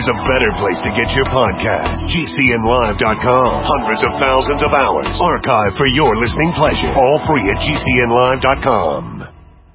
there's a better place to get your podcast. GCNlive.com. Hundreds of thousands of hours archived for your listening pleasure. All free at GCNlive.com.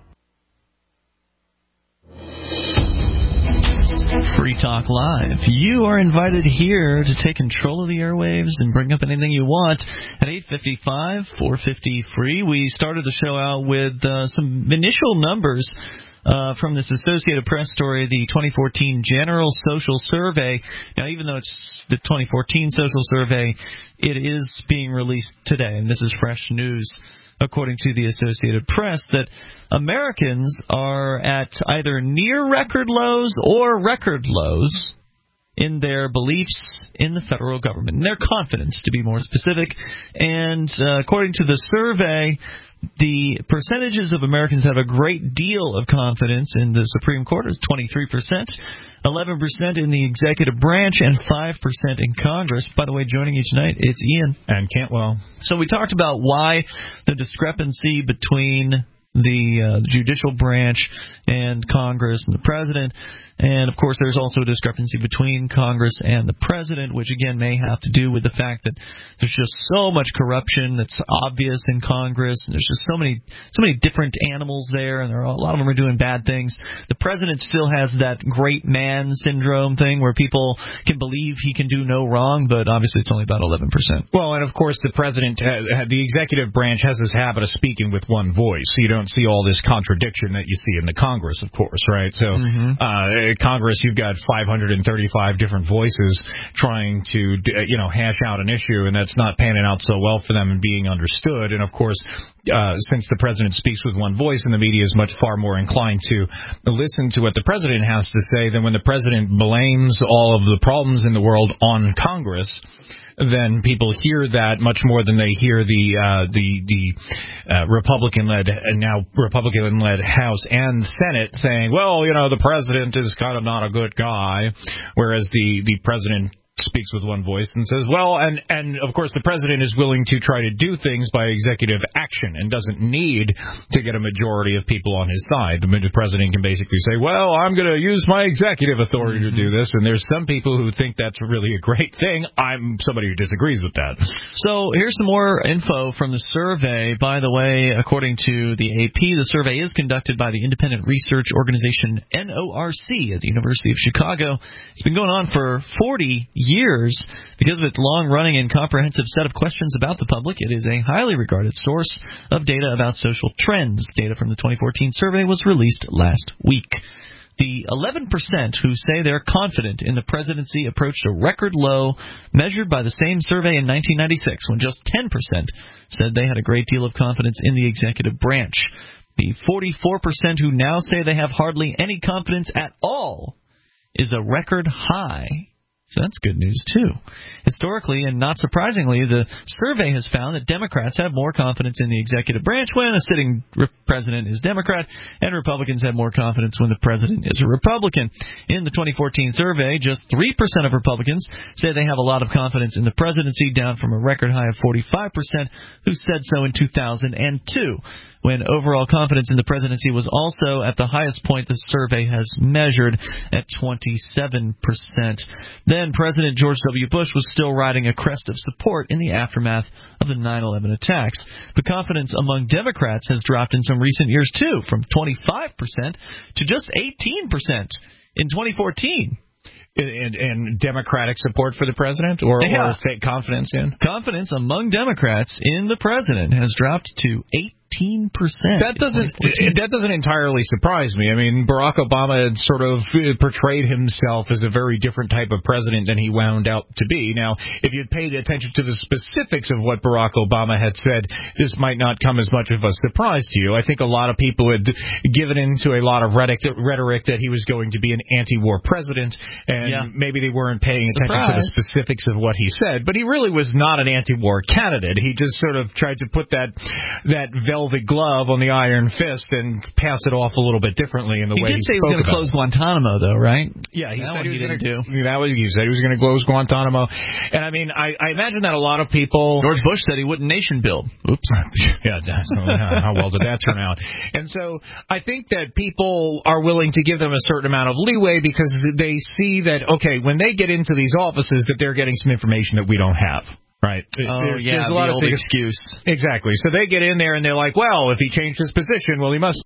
Free Talk Live. You are invited here to take control of the airwaves and bring up anything you want at 8:55, 450 free. We started the show out with some initial numbers from this Associated Press story, the 2014 General Social Survey. Now, even though it's the 2014 Social Survey, it is being released today, and this is fresh news, according to the Associated Press, that Americans are at either near record lows or record lows in their beliefs in the federal government, and their confidence, to be more specific. And according to the survey, the percentages of Americans have a great deal of confidence in the Supreme Court is 23%, 11% in the executive branch, and 5% in Congress. By the way, joining you tonight, it's Ian. And Cantwell. So we talked about why the discrepancy between the judicial branch and Congress and the president. And, of course, there's also a discrepancy between Congress and the president, which, again, may have to do with the fact that there's just so much corruption that's obvious in Congress, and there's just so many different animals there, and a lot of them are doing bad things. The president still has that great man syndrome thing where people can believe he can do no wrong, but obviously it's only about 11%. Well, and, of course, the president, the executive branch has this habit of speaking with one voice, so you don't see all this contradiction that you see in the Congress, of course, right? So Congress, you've got 535 different voices trying to, hash out an issue, and that's not panning out so well for them and being understood. And, of course, since the president speaks with one voice, and the media is far more inclined to listen to what the president has to say than when the president blames all of the problems in the world on Congress, then people hear that much more than they hear the Republican-led House and Senate saying, well, the president is kind of not a good guy, whereas the president speaks with one voice and says, well, and of course the president is willing to try to do things by executive action and doesn't need to get a majority of people on his side. The president can basically say, well, I'm going to use my executive authority to do this, and there's some people who think that's really a great thing. I'm somebody who disagrees with that. So here's some more info from the survey. By the way, according to the AP, the survey is conducted by the independent research organization NORC at the University of Chicago. It's been going on for 40 years. Because of its long-running and comprehensive set of questions about the public, it is a highly regarded source of data about social trends. Data from the 2014 survey was released last week. The 11% who say they're confident in the presidency approached a record low measured by the same survey in 1996, when just 10% said they had a great deal of confidence in the executive branch. The 44% who now say they have hardly any confidence at all is a record high. So that's good news, too. Historically, and not surprisingly, the survey has found that Democrats have more confidence in the executive branch when a sitting president is Democrat, and Republicans have more confidence when the president is a Republican. In the 2014 survey, just 3% of Republicans say they have a lot of confidence in the presidency, down from a record high of 45% who said so in 2002, when overall confidence in the presidency was also at the highest point the survey has measured, at 27%. Then President George W. Bush was still riding a crest of support in the aftermath of the 9/11 attacks. The confidence among Democrats has dropped in some recent years, too, from 25% to just 18% in 2014. And Democratic support for the president, or fake confidence in? Confidence among Democrats in the president has dropped to 18%. That doesn't entirely surprise me. I mean, Barack Obama had sort of portrayed himself as a very different type of president than he wound out to be. Now, if you'd paid attention to the specifics of what Barack Obama had said, this might not come as much of a surprise to you. I think a lot of people had given into a lot of rhetoric that he was going to be an anti-war president, and maybe they weren't paying attention to the specifics of what he said. But he really was not an anti-war candidate. He just sort of tried to put that velvet velvet glove on the iron fist and pass it off a little bit differently in the way he did say he was going to close Guantanamo, though, right? Yeah, he said he was going to do. He said he was going to close Guantanamo. And, I mean, I imagine that a lot of people... George Bush said he wouldn't nation build. Oops. Yeah, how well did that turn out? And so I think that people are willing to give them a certain amount of leeway because they see that, okay, when they get into these offices, that they're getting some information that we don't have. Right. There's a lot of excuse. Exactly. So they get in there and they're like, well, if he changed his position, well, he must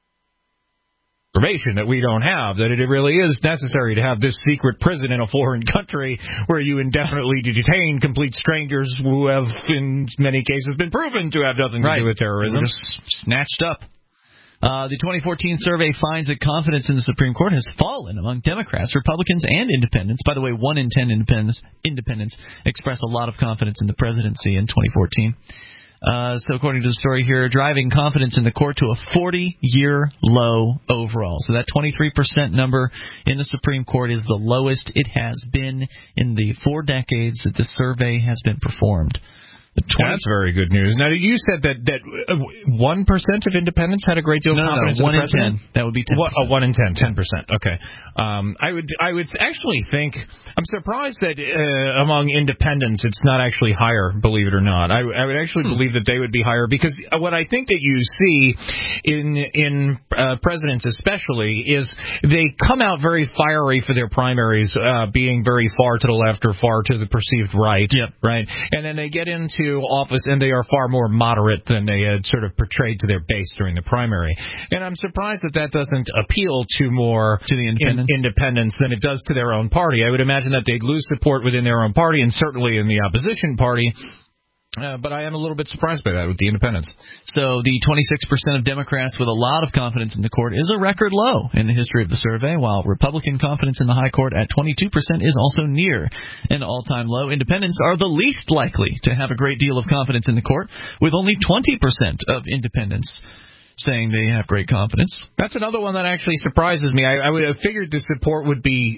information that we don't have, that it really is necessary to have this secret prison in a foreign country where you indefinitely detain complete strangers who have, in many cases, been proven to have nothing to do with terrorism. Just snatched up. The 2014 survey finds that confidence in the Supreme Court has fallen among Democrats, Republicans, and independents. By the way, 1 in 10 independents express a lot of confidence in the presidency in 2014. So according to the story here, driving confidence in the court to a 40-year low overall. So that 23% number in the Supreme Court is the lowest it has been in the 4 decades that the survey has been performed. That's very good news. Now, you said that 1% of independents had a great deal of confidence in the president? 1 in 10. That would be 10%. 1 in 10, 10%. Okay. I would actually think, I'm surprised that among independents it's not actually higher, believe it or not. I would actually believe that they would be higher because what I think that you see in presidents especially is they come out very fiery for their primaries, being very far to the left or far to the perceived right. Yep. Right. And then they get into office and they are far more moderate than they had sort of portrayed to their base during the primary. And I'm surprised that doesn't appeal to more to the independents than it does to their own party. I would imagine that they'd lose support within their own party and certainly in the opposition party. But I am a little bit surprised by that with the independents. So the 26% of Democrats with a lot of confidence in the court is a record low in the history of the survey, while Republican confidence in the high court at 22% is also near an all-time low. Independents are the least likely to have a great deal of confidence in the court, with only 20% of independents saying they have great confidence. That's another one that actually surprises me. I would have figured the support would be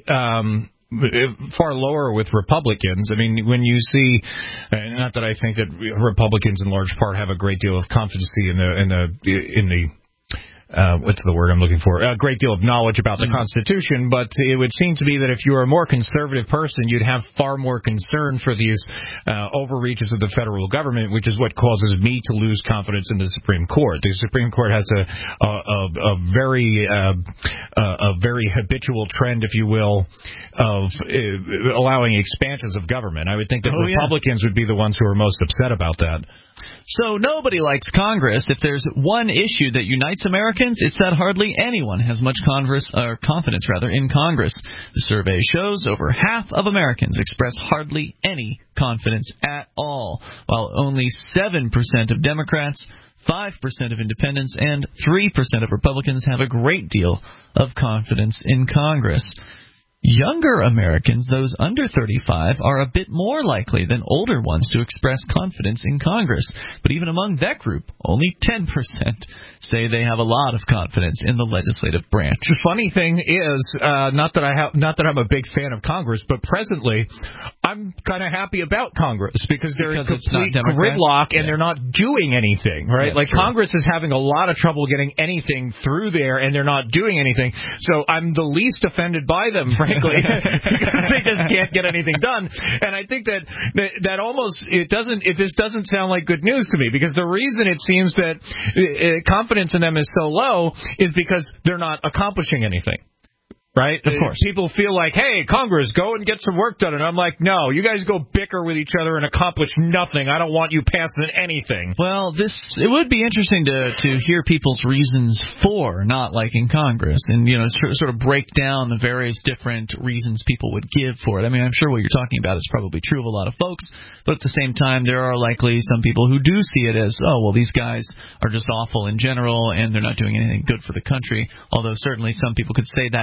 far lower with Republicans. I mean, when you see, not that I think that Republicans in large part have a great deal of confidence in the what's the word I'm looking for? A great deal of knowledge about the Constitution, but it would seem to be that if you are a more conservative person, you'd have far more concern for these overreaches of the federal government, which is what causes me to lose confidence in the Supreme Court. The Supreme Court has a very habitual trend, if you will, of allowing expansions of government. I would think that Republicans would be the ones who are most upset about that. So nobody likes Congress. If there's one issue that unites Americans, it's that hardly anyone has much confidence in Congress. The survey shows over half of Americans express hardly any confidence at all, while only 7% of Democrats, 5% of independents, and 3% of Republicans have a great deal of confidence in Congress. Younger Americans, those under 35, are a bit more likely than older ones to express confidence in Congress. But even among that group, only 10% say they have a lot of confidence in the legislative branch. The funny thing is, not that I'm a big fan of Congress, but presently I'm kind of happy about Congress because they're in complete gridlock and they're not doing anything, right? That's true. Congress is having a lot of trouble getting anything through there and they're not doing anything. So I'm the least offended by them, frankly. Because they just can't get anything done. And I think that almost this doesn't sound like good news to me, because the reason it seems that confidence in them is so low is because they're not accomplishing anything. Right? Of course. People feel like, hey, Congress, go and get some work done. And I'm like, no, you guys go bicker with each other and accomplish nothing. I don't want you passing anything. Well, it would be interesting to hear people's reasons for not liking Congress and, sort of break down the various different reasons people would give for it. I mean, I'm sure what you're talking about is probably true of a lot of folks, but at the same time, there are likely some people who do see it as, oh, well, these guys are just awful in general and they're not doing anything good for the country, although certainly some people could say that, make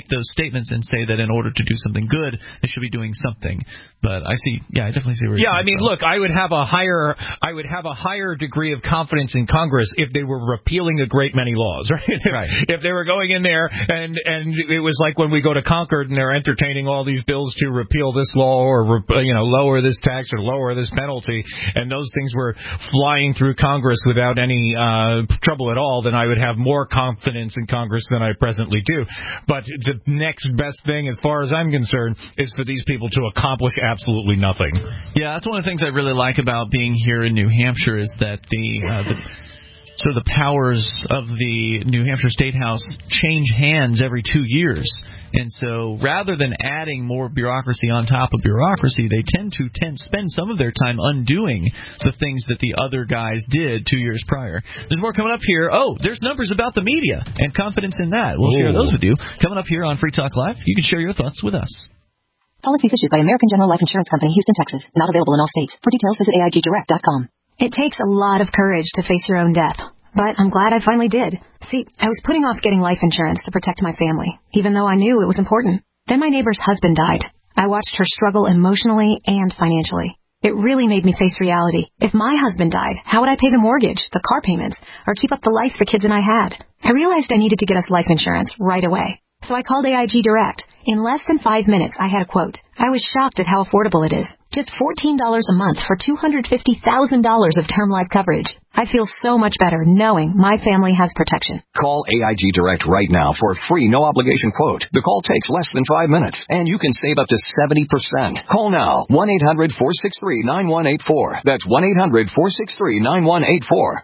those statements and say that in order to do something good, they should be doing something. But I definitely see where. Yeah, I mean, look, I would have a higher degree of confidence in Congress if they were repealing a great many laws, right? Right. If they were going in there and it was like when we go to Concord and they're entertaining all these bills to repeal this law or lower this tax or lower this penalty, and those things were flying through Congress without any trouble at all, then I would have more confidence in Congress than I presently do. But the next best thing, as far as I'm concerned, is for these people to accomplish absolutely nothing. Yeah, that's one of the things I really like about being here in New Hampshire is that the sort of the powers of the New Hampshire State House change hands every 2 years. And so rather than adding more bureaucracy on top of bureaucracy, they tend to spend some of their time undoing the things that the other guys did 2 years prior. There's more coming up here. Oh, there's numbers about the media and confidence in that. We'll share those with you. Coming up here on Free Talk Live, you can share your thoughts with us. Policies issued by American General Life Insurance Company, Houston, Texas. Not available in all states. For details, visit AIGdirect.com. It takes a lot of courage to face your own death, but I'm glad I finally did. See, I was putting off getting life insurance to protect my family, even though I knew it was important. Then my neighbor's husband died. I watched her struggle emotionally and financially. It really made me face reality. If my husband died, how would I pay the mortgage, the car payments, or keep up the life the kids and I had? I realized I needed to get us life insurance right away. So I called AIG Direct. In less than 5 minutes, I had a quote. I was shocked at how affordable it is. Just $14 a month for $250,000 of term life coverage. I feel so much better knowing my family has protection. Call AIG Direct right now for a free no-obligation quote. The call takes less than 5 minutes, and you can save up to 70%. Call now. 1-800-463-9184. That's 1-800-463-9184.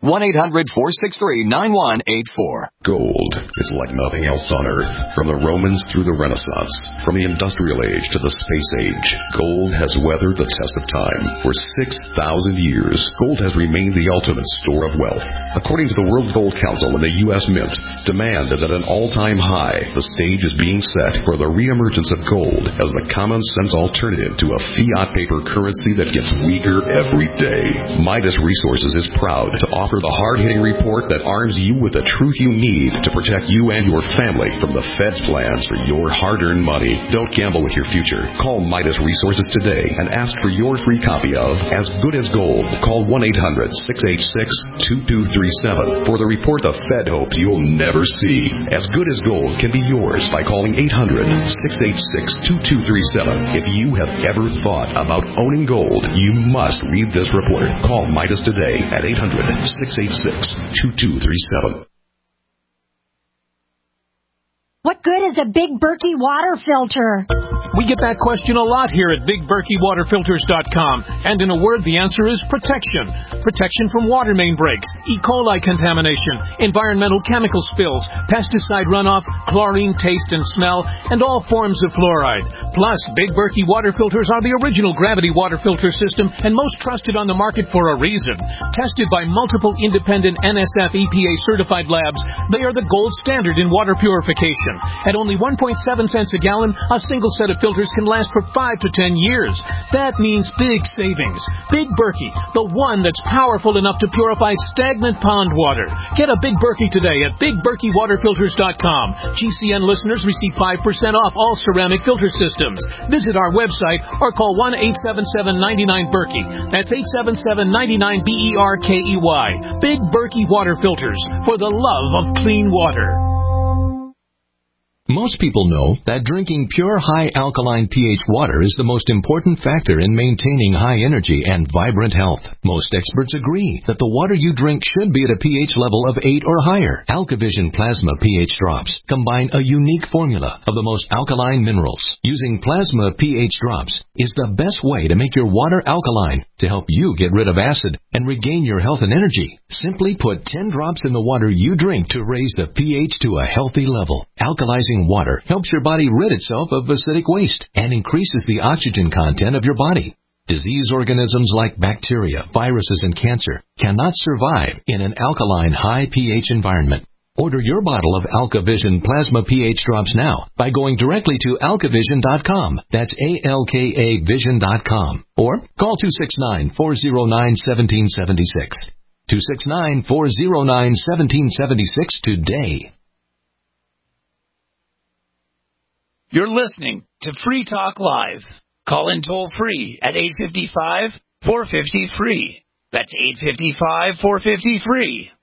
1-800-463-9184. Gold is like nothing else on Earth. From the Romans through the Renaissance, from the Industrial Age to the Space Age, gold has weathered the test of time. For 6,000 years, gold has remained the ultimate store of wealth. According to the World Gold Council and the U.S. Mint, demand is at an all-time high. The stage is being set for the reemergence of gold as the common-sense alternative to a fiat paper currency that gets weaker every day. Midas Resources is proud to offer the hard-hitting report that arms you with the truth you need to protect you and your family from the Fed's plans for your hard-earned money. Don't gamble with your future. Call Midas Resources today and ask for your free copy of As Good as Gold. Call 1-800-686-2237 for the report the Fed hopes you'll never see. As Good as Gold can be yours by calling 800-686-2237. If you have ever thought about owning gold, you must read this report. Call Midas today at 800-686-2237. What good is a Big Berkey water filter? We get that question a lot here at BigBerkeyWaterFilters.com. And in a word, the answer is protection. Protection from water main breaks, E. coli contamination, environmental chemical spills, pesticide runoff, chlorine taste and smell, and all forms of fluoride. Plus, Big Berkey water filters are the original gravity water filter system and most trusted on the market for a reason. Tested by multiple independent NSF EPA certified labs, they are the gold standard in water purification. At only 1.7 cents a gallon, a single set of filters can last for 5 to 10 years. That means big savings. Big Berkey, the one that's powerful enough to purify stagnant pond water. Get a Big Berkey today at BigBerkeyWaterFilters.com. GCN listeners receive 5% off all ceramic filter systems. Visit our website or call 1-877-99-BERKEY. That's 877-99-BERKEY. Big Berkey Water Filters, for the love of clean water. Most people know that drinking pure high alkaline pH water is the most important factor in maintaining high energy and vibrant health. Most experts agree that the water you drink should be at a pH level of 8 or higher. AlkaVision Plasma pH drops combine a unique formula of the most alkaline minerals. Using plasma pH drops is the best way to make your water alkaline to help you get rid of acid and regain your health and energy. Simply put 10 drops in the water you drink to raise the pH to a healthy level. Alkalizing water helps your body rid itself of acidic waste and increases the oxygen content of your body. Disease organisms like bacteria, viruses, and cancer cannot survive in an alkaline high pH environment. Order your bottle of AlkaVision Plasma pH drops now by going directly to alkavision.com. That's ALKAvision.com. Or call 269-409-1776. 269-409-1776 today. You're listening to Free Talk Live. Call in toll-free at 855-450-FREE. That's 855-450-FREE.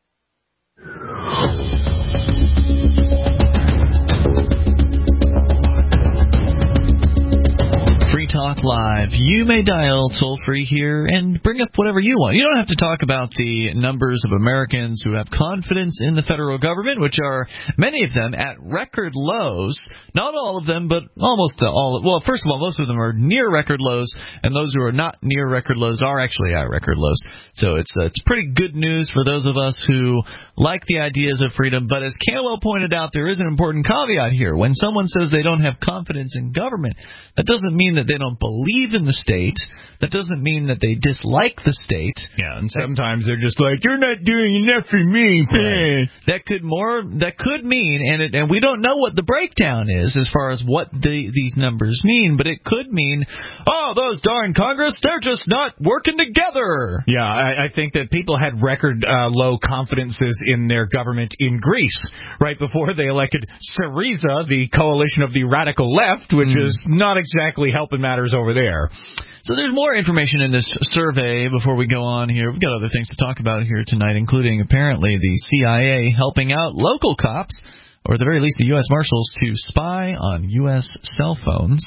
Talk Live. You may dial toll-free here and bring up whatever you want. You don't have to talk about the numbers of Americans who have confidence in the federal government, which are, many of them, at record lows. Not all of them, but almost all. Well, first of all, most of them are near record lows, and those who are not near record lows are actually at record lows. So it's pretty good news for those of us who like the ideas of freedom. But as Cantwell pointed out, there is an important caveat here. When someone says they don't have confidence in government, that doesn't mean that they don't believe in the state. That doesn't mean that they dislike the state. Yeah, and sometimes they're just like, you're not doing enough for me. Right. That could mean, and we don't know what the breakdown is as far as what these numbers mean, but it could mean, oh, those darn Congress, they're just not working together. Yeah, I think that people had record low confidences in their government in Greece right before they elected Syriza, the coalition of the radical left, which is not exactly helping matters over there. So there's more information in this survey before we go on here. We've got other things to talk about here tonight, including apparently the CIA helping out local cops, or at the very least the U.S. Marshals, to spy on U.S. cell phones.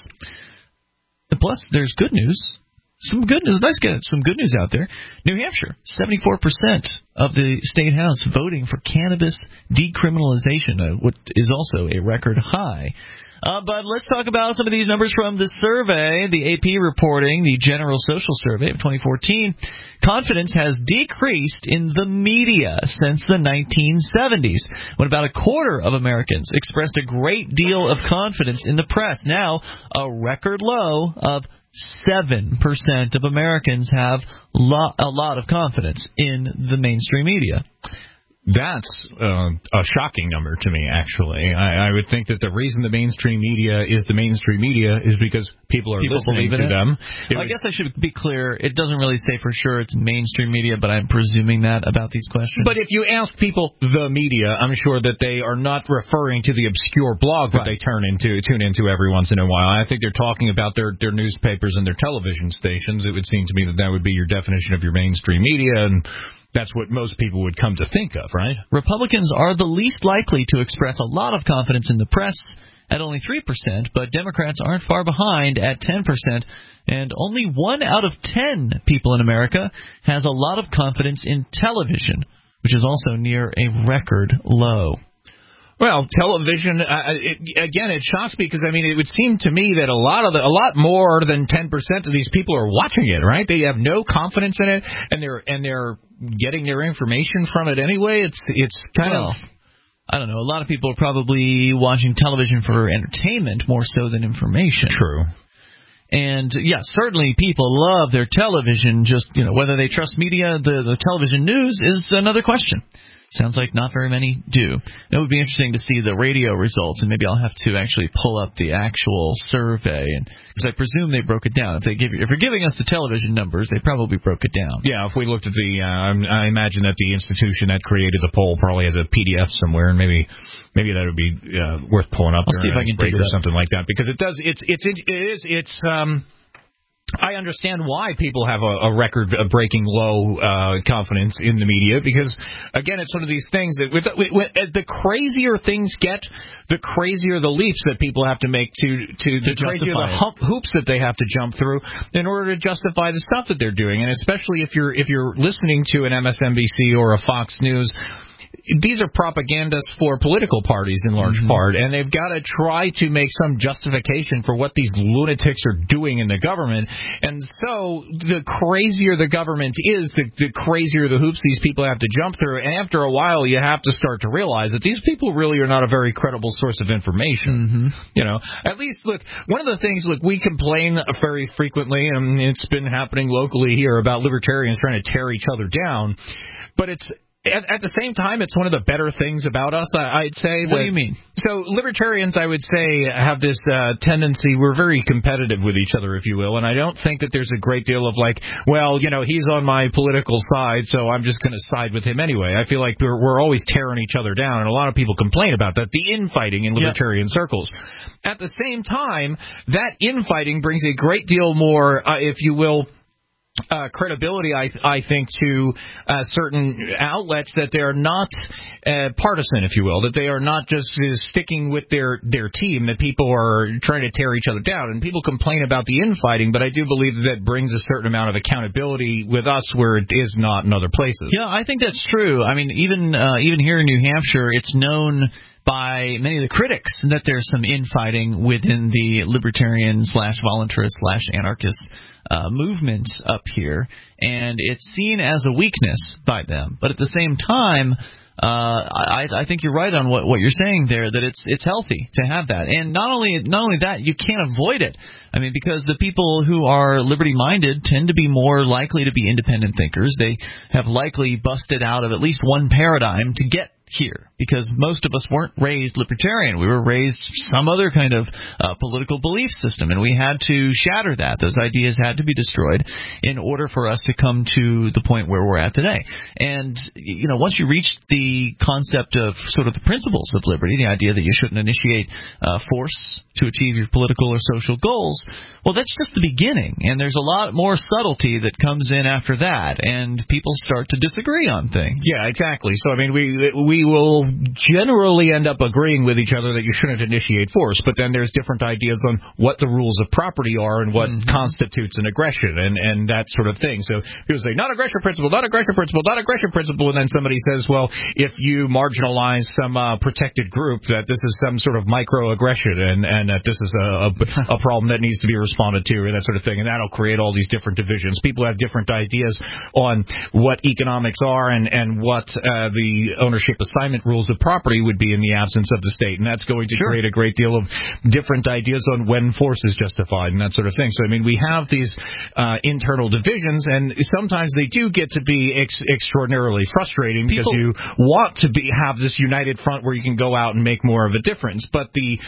And plus, there's good news. Some good news. Let's get some good news out there. New Hampshire, 74% of the state house voting for cannabis decriminalization, which is also a record high. But let's talk about some of these numbers from the survey. The AP reporting, the General Social Survey of 2014, confidence has decreased in the media since the 1970s, when about a quarter of Americans expressed a great deal of confidence in the press. Now, a record low of 7% of Americans have a lot of confidence in the mainstream media. That's a shocking number to me, actually. I would think that the reason the mainstream media is the mainstream media is because people are listening to them. I guess I should be clear. It doesn't really say for sure it's mainstream media, but I'm presuming that about these questions. But if you ask people the media, I'm sure that they are not referring to the obscure blog that they tune into every once in a while. I think they're talking about their newspapers and their television stations. It would seem to me that would be your definition of your mainstream media, and that's what most people would come to think of, right? Republicans are the least likely to express a lot of confidence in the press at only 3%, but Democrats aren't far behind at 10%, and only 1 out of 10 people in America has a lot of confidence in television, which is also near a record low. Well, television, again, it shocks me because, I mean, it would seem to me that a lot more than 10% of these people are watching it, right? They have no confidence in it, and they're getting their information from it anyway. It's kind of, I don't know. A lot of people are probably watching television for entertainment more so than information. True. And, yeah, certainly people love their television. Just, whether they trust media, the television news is another question. Sounds like not very many do. It would be interesting to see the radio results, and maybe I'll have to actually pull up the actual survey, because I presume they broke it down. If you're giving us the television numbers, they probably broke it down. Yeah, if we looked at I imagine that the institution that created the poll probably has a PDF somewhere, and maybe that would be worth pulling up. I'll see if I can dig it up. Something like that, because it does. I understand why people have a record-breaking low confidence in the media, because, again, it's one of these things that the crazier things get, the crazier the leaps that people have to make to the crazier the hoops that they have to jump through in order to justify the stuff that they're doing. And especially if you're listening to an MSNBC or a Fox News, these are propagandists for political parties in large part, and they've got to try to make some justification for what these lunatics are doing in the government. And so the crazier the government is, the crazier the hoops these people have to jump through. And after a while, you have to start to realize that these people really are not a very credible source of information. At least, look, one of the things, we complain very frequently, and it's been happening locally here, about libertarians trying to tear each other down. But At the same time, it's one of the better things about us, I'd say. What do you mean? So libertarians, I would say, have this tendency, we're very competitive with each other, if you will, and I don't think that there's a great deal of like, well, he's on my political side, so I'm just going to side with him anyway. I feel like we're always tearing each other down, and a lot of people complain about that, the infighting in libertarian circles. At the same time, that infighting brings a great deal more, if you will, credibility, I think, to certain outlets that they are not partisan, if you will, that they are not just sticking with their team, that people are trying to tear each other down. And people complain about the infighting, but I do believe that brings a certain amount of accountability with us where it is not in other places. Yeah, I think that's true. I mean, even here in New Hampshire, it's known by many of the critics that there's some infighting within the libertarian/voluntarist/anarchist movement up here, and it's seen as a weakness by them. But at the same time, I think you're right on what you're saying there, that it's healthy to have that. And not only that, you can't avoid it. I mean, because the people who are liberty-minded tend to be more likely to be independent thinkers. They have likely busted out of at least one paradigm to get here, because most of us weren't raised libertarian. We were raised some other kind of political belief system, and we had to shatter that. Those ideas had to be destroyed in order for us to come to the point where we're at today. And, once you reach the concept of sort of the principles of liberty, the idea that you shouldn't initiate force to achieve your political or social goals, well, that's just the beginning, and there's a lot more subtlety that comes in after that, and people start to disagree on things. Yeah, exactly. So, I mean, we will generally end up agreeing with each other that you shouldn't initiate force, but then there's different ideas on what the rules of property are and what constitutes an aggression and that sort of thing. So people say, not aggression principle, not aggression principle, not aggression principle, and then somebody says, well, if you marginalize some protected group, that this is some sort of microaggression and that this is a problem that needs to be responded to, or that sort of thing, and that'll create all these different divisions. People have different ideas on what economics are and what the ownership assignment rules of property would be in the absence of the state, and that's going to create a great deal of different ideas on when force is justified and that sort of thing. So, I mean, we have these internal divisions, and sometimes they do get to be extraordinarily frustrating because you want to have this united front where you can go out and make more of a difference. But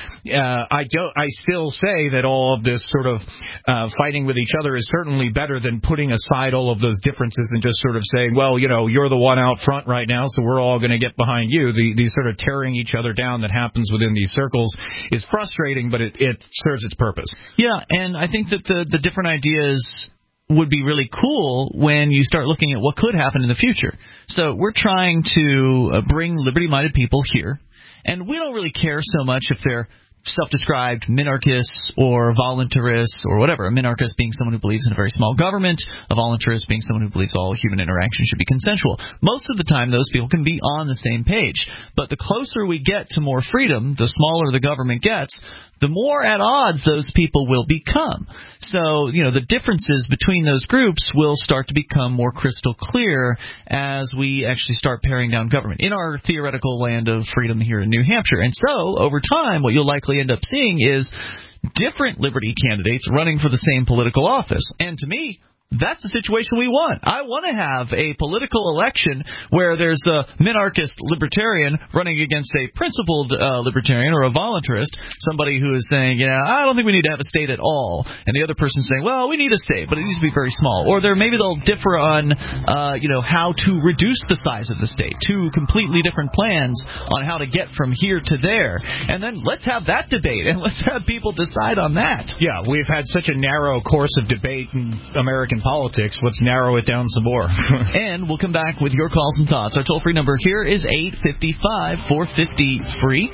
I still say that all of this sort of fighting with each other is certainly better than putting aside all of those differences and just sort of saying, well, you're the one out front right now, so we're all going to get behind you. The sort of tearing each other down that happens within these circles is frustrating, but it serves its purpose. Yeah, and I think that the different ideas would be really cool when you start looking at what could happen in the future. So we're trying to bring liberty-minded people here, and we don't really care so much if they're self-described minarchists or voluntarists or whatever. A minarchist being someone who believes in a very small government, a voluntarist being someone who believes all human interaction should be consensual. Most of the time, those people can be on the same page. But the closer we get to more freedom, the smaller the government gets, the more at odds those people will become. So, the differences between those groups will start to become more crystal clear as we actually start paring down government in our theoretical land of freedom here in New Hampshire. And so, over time, what you'll likely end up seeing is different liberty candidates running for the same political office. And to me, that's the situation we want. I want to have a political election where there's a minarchist libertarian running against a principled libertarian or a voluntarist, somebody who is saying, I don't think we need to have a state at all, and the other person saying, well, we need a state, but it needs to be very small. Or maybe they'll differ on, how to reduce the size of the state. Two completely different plans on how to get from here to there. And then let's have that debate, and let's have people decide on that. Yeah, we've had such a narrow course of debate in American politics. Let's narrow it down some more. And we'll come back with your calls and thoughts. Our toll-free number here is 855-450-FREE,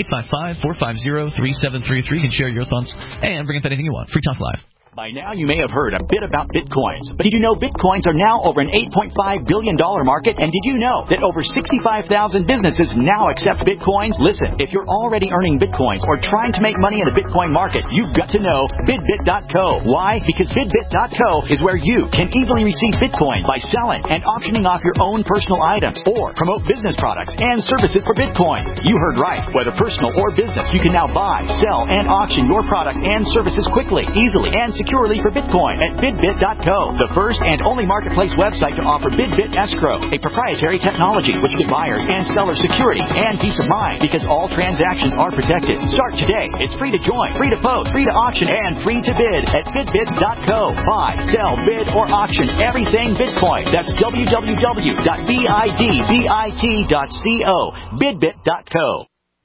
855-450-3733. You can share your thoughts and bring up anything you want. Free Talk Live. By now, you may have heard a bit about Bitcoins. But did you know Bitcoins are now over an $8.5 billion market? And did you know that over 65,000 businesses now accept Bitcoins? Listen, if you're already earning Bitcoins or trying to make money in the Bitcoin market, you've got to know BidBit.co. Why? Because BidBit.co is where you can easily receive Bitcoin by selling and auctioning off your own personal items or promote business products and services for Bitcoin. You heard right. Whether personal or business, you can now buy, sell, and auction your product and services quickly, easily, and securely for Bitcoin at BidBit.co, the first and only marketplace website to offer BidBit Escrow, a proprietary technology which gives buyers and sellers security and peace of mind because all transactions are protected. Start today. It's free to join, free to post, free to auction, and free to bid at BidBit.co. Buy, sell, bid, or auction everything Bitcoin. That's www.bidbit.co. BidBit.co.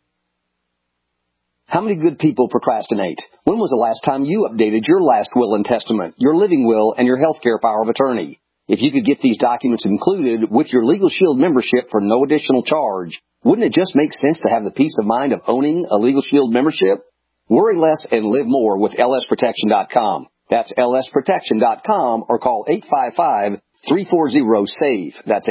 How many good people procrastinate? When was the last time you updated your last will and testament, your living will, and your healthcare power of attorney? If you could get these documents included with your Legal Shield membership for no additional charge, wouldn't it just make sense to have the peace of mind of owning a Legal Shield membership? Worry less and live more with lsprotection.com. That's lsprotection.com or call 855-340-SAVE. That's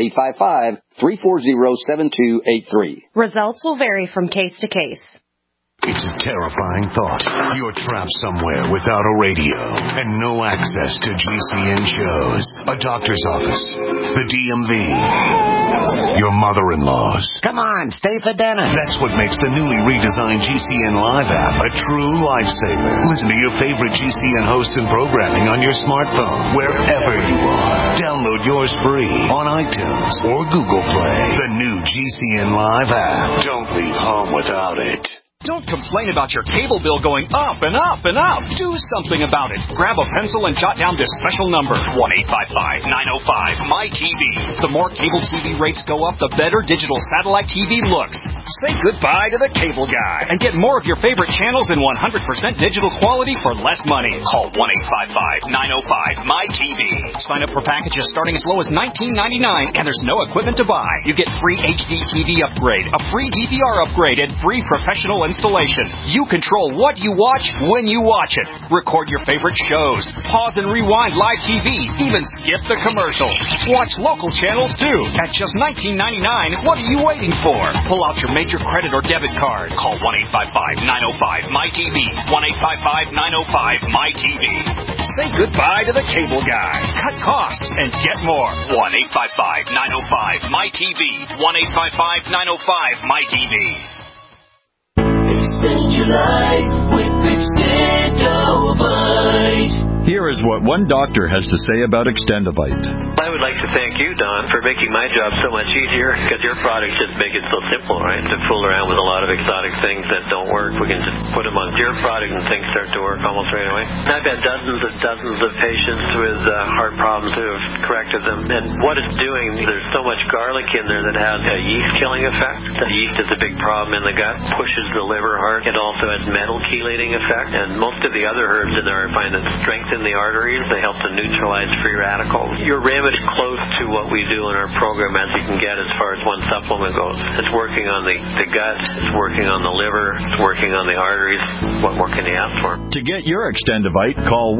855-340-7283. Results will vary from case to case. It's a terrifying thought. You're trapped somewhere without a radio and no access to GCN shows, a doctor's office, the DMV, your mother-in-law's. Come on, stay for dinner. That's what makes the newly redesigned GCN Live app a true lifesaver. Listen to your favorite GCN hosts and programming on your smartphone, wherever you are. Download yours free on iTunes or Google Play. The new GCN Live app. Don't leave home without it. Don't complain about your cable bill going up and up and up. Do something about it. Grab a pencil and jot down this special number, 1-855-905-MY-TV. The more cable TV rates go up, the better digital satellite TV looks. Say goodbye to the cable guy and get more of your favorite channels in 100% digital quality for less money. Call 1-855-905-MY-TV. Sign up for packages starting as low as $19.99, and there's no equipment to buy. You get free HD TV upgrade, a free DVR upgrade, and free professional installation. You control what you watch when you watch it. Record your favorite shows. Pause and rewind live TV. Even skip the commercials. Watch local channels too. At just $19.99, what are you waiting for? Pull out your major credit or debit card. Call 1-855-905-MY-TV. 1-855-905-MY-TV. Say goodbye to the cable guy. Cut costs and get more. 1-855-905-MY-TV. 1-855-905-MY-TV. Extend your life with Extendovite. Here is what one doctor has to say about Extendovite. I would like to thank you, Don, for making my job so much easier, because your products just make it so simple, right? To fool around with a lot of exotic things that don't work, we can just put them on your product and things start to work almost right away. I've had dozens and dozens of patients with heart problems who have corrected them, and what it's doing, there's so much garlic in there that has a yeast-killing effect. The yeast is a big problem in the gut, pushes the liver hard. It also has metal chelating effect, and most of the other herbs in there I find that strengthen the arteries. They help to neutralize free radicals. Your remedy is close to what we do in our program as you can get as far as one supplement goes. It's working on the gut, it's working on the liver, it's working on the arteries. What more can you ask for? To get your Extendovite, call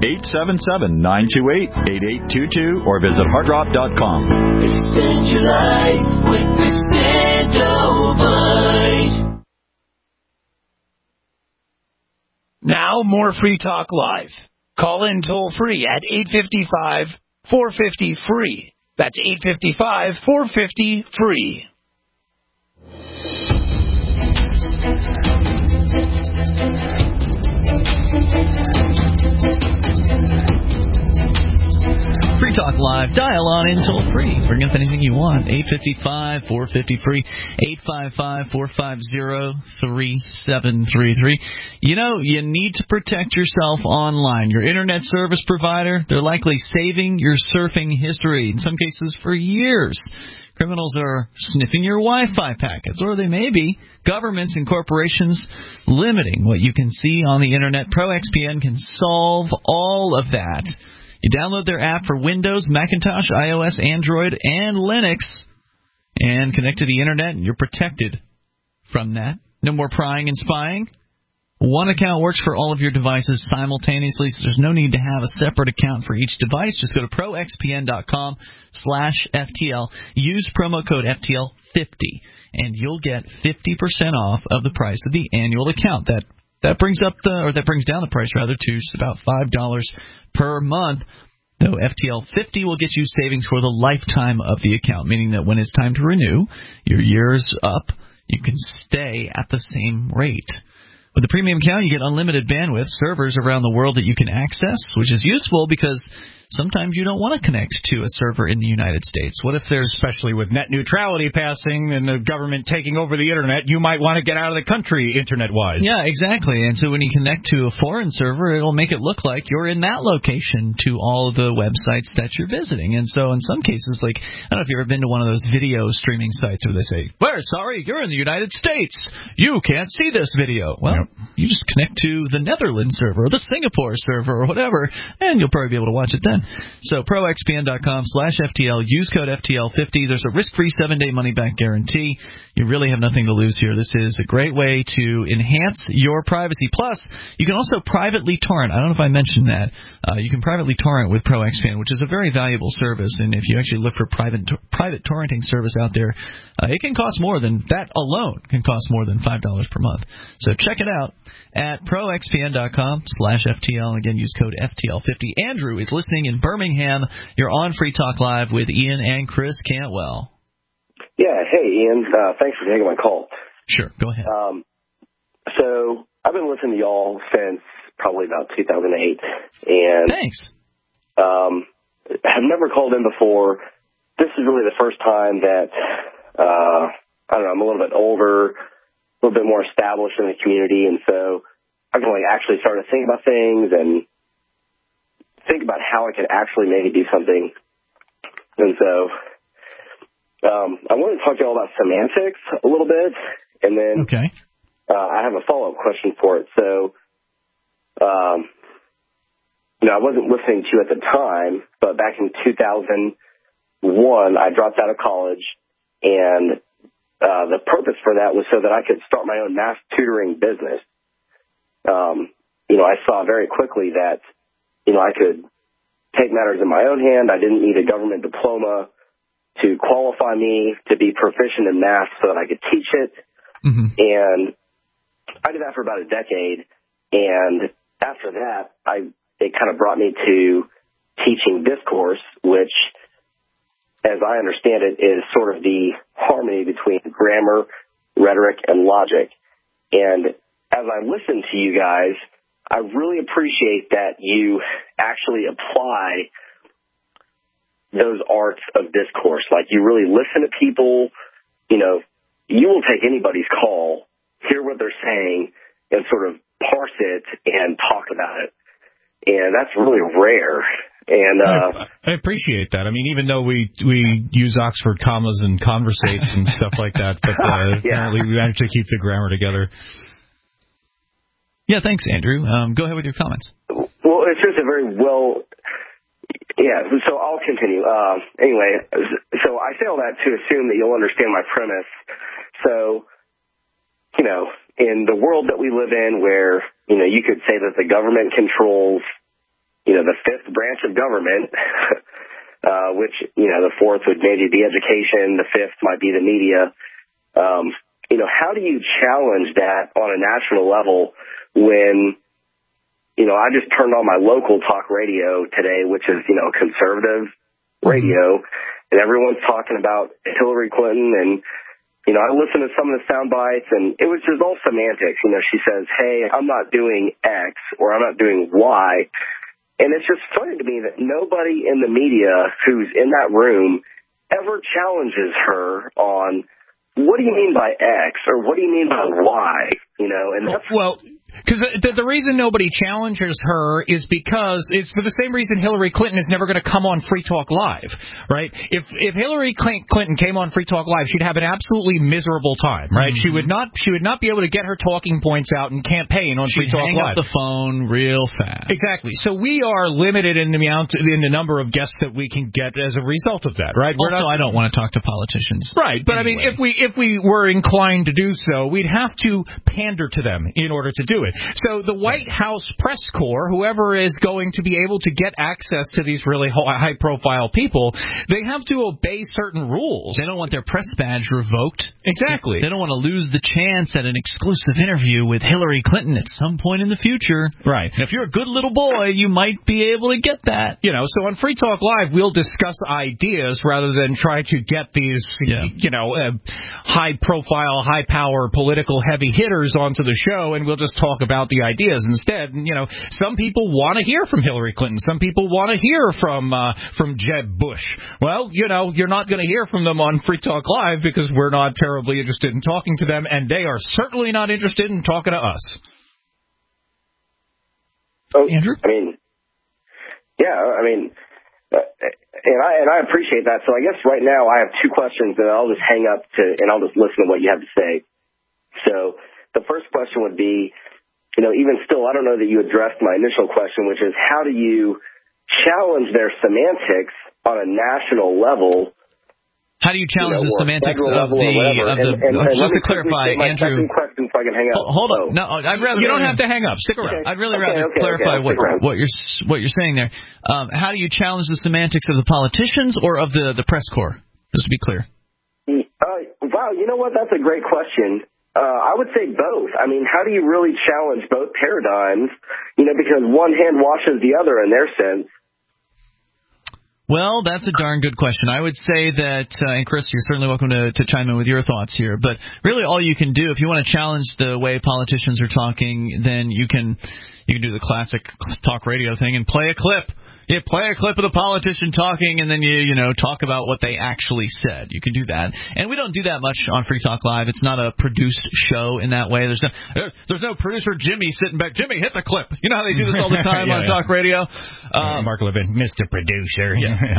1-877-928-8822 or visit heartdrop.com. Extend your life with Extendovite. Now, more Free Talk Live. Call in toll-free at 855-450-FREE. That's 855-450-FREE. Free Talk Live. Dial on in toll-free. Bring up anything you want. 855-450-FREE. 855-450-3733. You know, you need to protect yourself online. Your internet service provider, they're likely saving your surfing history, in some cases for years. Criminals are sniffing your Wi-Fi packets, or they may be governments and corporations limiting what you can see on the internet. ProXPN can solve all of that. You download their app for Windows, Macintosh, iOS, Android, and Linux, and connect to the internet, and you're protected from that. No more prying and spying. One account works for all of your devices simultaneously, so there's no need to have a separate account for each device. Just go to proxpn.com/FTL. Use promo code FTL50, and you'll get 50% off of the price of the annual account. That brings down the price rather to just about $5 per month. Though FTL50 will get you savings for the lifetime of the account, meaning that when it's time to renew, your year's up, you can stay at the same rate. With the premium account, you get unlimited bandwidth, servers around the world that you can access, which is useful because sometimes you don't want to connect to a server in the United States. What if there's... Especially with net neutrality passing and the government taking over the Internet, you might want to get out of the country Internet-wise. Yeah, exactly. And so when you connect to a foreign server, it'll make it look like you're in that location to all of the websites that you're visiting. And so in some cases, like, I don't know if you've ever been to one of those video streaming sites where they say, "We're sorry, you're in the United States. You can't see this video." Well, you just connect to the Netherlands server or the Singapore server or whatever, and you'll probably be able to watch it then. So proxpn.com/FTL, use code FTL50. There's a risk-free 7-day money-back guarantee. You really have nothing to lose here. This is a great way to enhance your privacy. Plus, you can also privately torrent. I don't know if I mentioned that. You can privately torrent with ProXPN, which is a very valuable service. And if you actually look for private torrenting service out there, it can cost more than that alone. Can cost more than $5 per month. So check it out at proxpn.com/FTL. Again, use code FTL50. Andrew is listening in Birmingham. You're on Free Talk Live with Ian and Chris Cantwell. Yeah, hey, Ian. Thanks for taking my call. Sure, go ahead. So I've been listening to y'all since probably about 2008. And thanks. I've never called in before. This is really the first time that, I don't know, I'm a little bit older, a little bit more established in the community, and so I can actually start to think about things and think about how I could actually maybe do something. And so I want to talk to you all about semantics a little bit, and then I have a follow-up question for it. So, I wasn't listening to you at the time, but back in 2001, I dropped out of college, and the purpose for that was so that I could start my own math tutoring business. I saw very quickly that, I could take matters in my own hand. I didn't need a government diploma to qualify me to be proficient in math so that I could teach it. Mm-hmm. And I did that for about a decade. And after that, it kind of brought me to teaching discourse, which, as I understand it, is sort of the harmony between grammar, rhetoric, and logic. And as I listen to you guys, I really appreciate that you actually apply those arts of discourse. Like, you really listen to people. You will take anybody's call, hear what they're saying, and sort of parse it and talk about it. And that's really rare. And I appreciate that. I mean, even though we use Oxford commas and conversate and stuff like that, but apparently we managed to keep the grammar together. Yeah, thanks, Andrew. Go ahead with your comments. Well, it's just a very so I'll continue. Anyway, so I say all that to assume that you'll understand my premise. So, in the world that we live in where, you could say that the government controls, the fifth branch of government, which, the fourth would maybe be education, the fifth might be the media. How do you challenge that on a national level when, I just turned on my local talk radio today, which is, conservative radio, and everyone's talking about Hillary Clinton, and, I listened to some of the sound bites, and it was just all semantics. She says, hey, I'm not doing X, or I'm not doing Y. And it's just funny to me that nobody in the media who's in that room ever challenges her on, what do you mean by X, or what do you mean by Y? And that's... Well, because the reason nobody challenges her is because it's for the same reason Hillary Clinton is never going to come on Free Talk Live, right? If Hillary Clinton came on Free Talk Live, she'd have an absolutely miserable time, right? Mm-hmm. She would not be able to get her talking points out and campaign on Free Talk Live. She'd hang up the phone real fast. Exactly. So we are limited in the number of guests that we can get as a result of that, right? I don't want to talk to politicians. Right, but anyway. I mean, if we were inclined to do so, we'd have to pander to them in order to do do it. So the White House press corps, whoever is going to be able to get access to these really high-profile people, they have to obey certain rules. They don't want their press badge revoked. Exactly. They don't want to lose the chance at an exclusive interview with Hillary Clinton at some point in the future. Right. And if you're a good little boy, you might be able to get that. You know, so on Free Talk Live, we'll discuss ideas rather than try to get these, high-profile, high-power, political heavy hitters onto the show, and we'll just talk about the ideas instead. You know, some people want to hear from Hillary Clinton. Some people want to hear from Jeb Bush. Well, you know, you're not going to hear from them on Free Talk Live because we're not terribly interested in talking to them, and they are certainly not interested in talking to us. Oh, Andrew? and I appreciate that. So I guess right now I have two questions, and I'll just hang up and I'll just listen to what you have to say. So the first question would be, even still, I don't know that you addressed my initial question, which is how do you challenge their semantics on a national level? How do you challenge the semantics of the just to clarify, Andrew? Question so I can hang up. Hold on. No, I'd rather you don't have to hang up. Stick around. I'd really rather clarify what you're saying there. How do you challenge the semantics of the politicians or of the press corps? Just to be clear. Wow, you know what? That's a great question. I would say both. I mean, how do you really challenge both paradigms? Because one hand washes the other in their sense. Well, that's a darn good question. I would say that, and Chris, you're certainly welcome to chime in with your thoughts here, but really all you can do, if you want to challenge the way politicians are talking, then you can do the classic talk radio thing and play a clip. You play a clip of the politician talking, and then you talk about what they actually said. You can do that, and we don't do that much on Free Talk Live. It's not a produced show in that way. There's no producer Jimmy sitting back. Jimmy, hit the clip. You know how they do this all the time on talk radio. Mark Levin, Mr. Producer.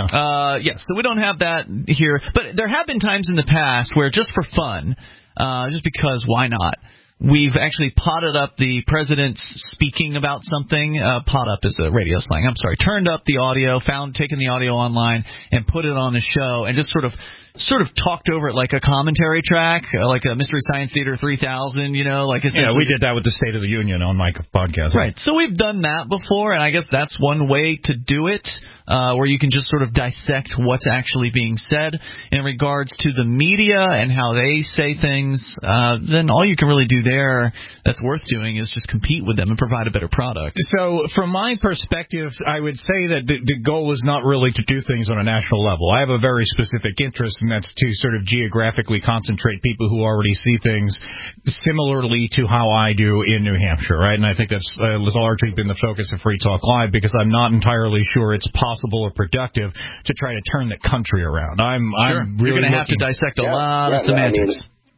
Yes. So we don't have that here, but there have been times in the past where just for fun, just because why not? We've actually potted up the president speaking about something. Pot up is a radio slang. I'm sorry. Turned up the audio, taken the audio online, and put it on the show, and just sort of talked over it like a commentary track, like a Mystery Science Theater 3000. We did that with the State of the Union on my podcast. Right. So we've done that before, and I guess that's one way to do it. Where you can just sort of dissect what's actually being said in regards to the media and how they say things, then all you can really do there that's worth doing is just compete with them and provide a better product. So from my perspective, I would say that the goal is not really to do things on a national level. I have a very specific interest, and that's to sort of geographically concentrate people who already see things similarly to how I do in New Hampshire, right? And I think that's largely been the focus of Free Talk Live, because I'm not entirely sure it's possible or productive to try to turn the country around. I'm really You're going to have to dissect a lot of semantics.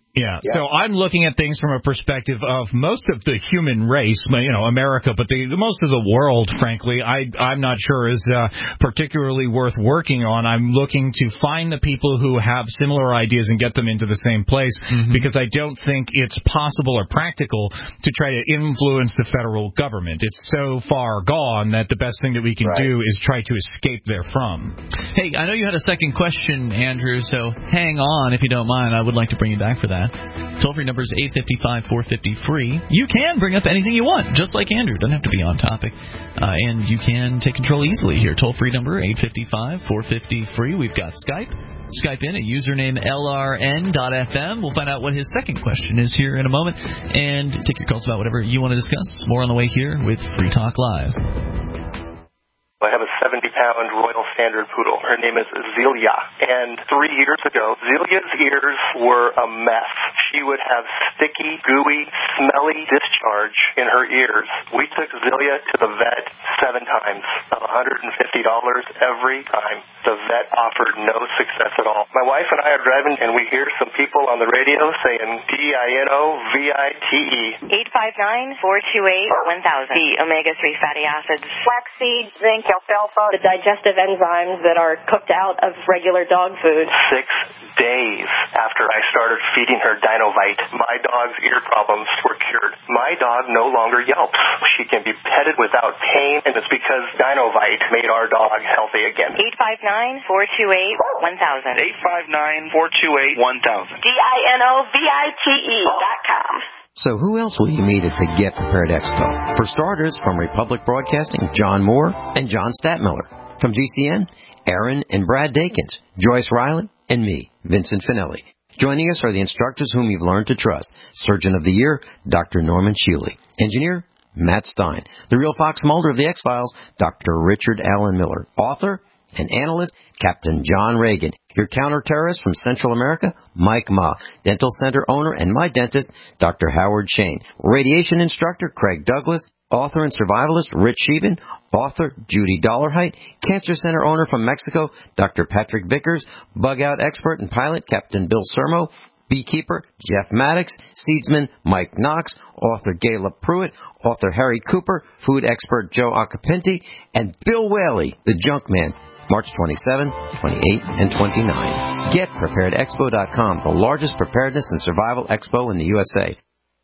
So I'm looking at things from a perspective of most of the human race, America, but most of the world, frankly, I'm not sure is particularly worth working on. I'm looking to find the people who have similar ideas and get them into the same place, because I don't think it's possible or practical to try to influence the federal government. It's so far gone that the best thing that we can do is try to escape therefrom. Hey, I know you had a second question, Andrew, so hang on if you don't mind. I would like to bring you back for that. Toll-free number is 855-450-FREE. You can bring up anything you want, just like Andrew. Doesn't have to be on topic. And you can take control easily here. Toll-free number, 855-450-FREE. We've got Skype. Skype in at username LRN.FM. We'll find out what his second question is here in a moment. And take your calls about whatever you want to discuss. More on the way here with Free Talk Live. I have a 70-pound Royal Standard Poodle. Her name is Zelia. And 3 years ago, Zelia's ears were a mess. She would have sticky, gooey, smelly discharge in her ears. We took Zelia to the vet 7 times, of $150 every time. The vet offered no success at all. My wife and I are driving, and we hear some people on the radio saying DINOVITE. 859-428-1000. The omega-3 fatty acids. Flaxseed, zinc, alfalfa, the digestive enzymes that are cooked out of regular dog food. 6 days after I started feeding her Dinovite, my dog's ear problems were cured. My dog no longer yelps. She can be petted without pain, and it's because Dinovite made our dog healthy again. 859-428-1000. 859-428-1000. DINOVITE.com. So who else will you meet at the Get Prepared Expo? For starters, from Republic Broadcasting, John Moore and John Statmiller. From GCN, Aaron and Brad Dakins, Joyce Riley, and me, Vincent Finelli. Joining us are the instructors whom you've learned to trust. Surgeon of the Year, Dr. Norman Shealy. Engineer, Matt Stein. The real Fox Mulder of the X-Files, Dr. Richard Allen Miller. Author and analyst, Captain John Reagan. Your counterterrorist from Central America, Mike Ma. Dental Center owner and my dentist, Dr. Howard Shane. Radiation instructor, Craig Douglas. Author and survivalist, Rich Sheevan. Author, Judy Dollarheight. Cancer Center owner from Mexico, Dr. Patrick Vickers. Bug out expert and pilot, Captain Bill Sermo. Beekeeper, Jeff Maddox. Seedsman, Mike Knox. Author, Gayla Pruitt. Author, Harry Cooper. Food expert, Joe Acapinti. And Bill Whaley, the junk man. March 27, 28, and 29. GetPreparedExpo.com, the largest preparedness and survival expo in the USA.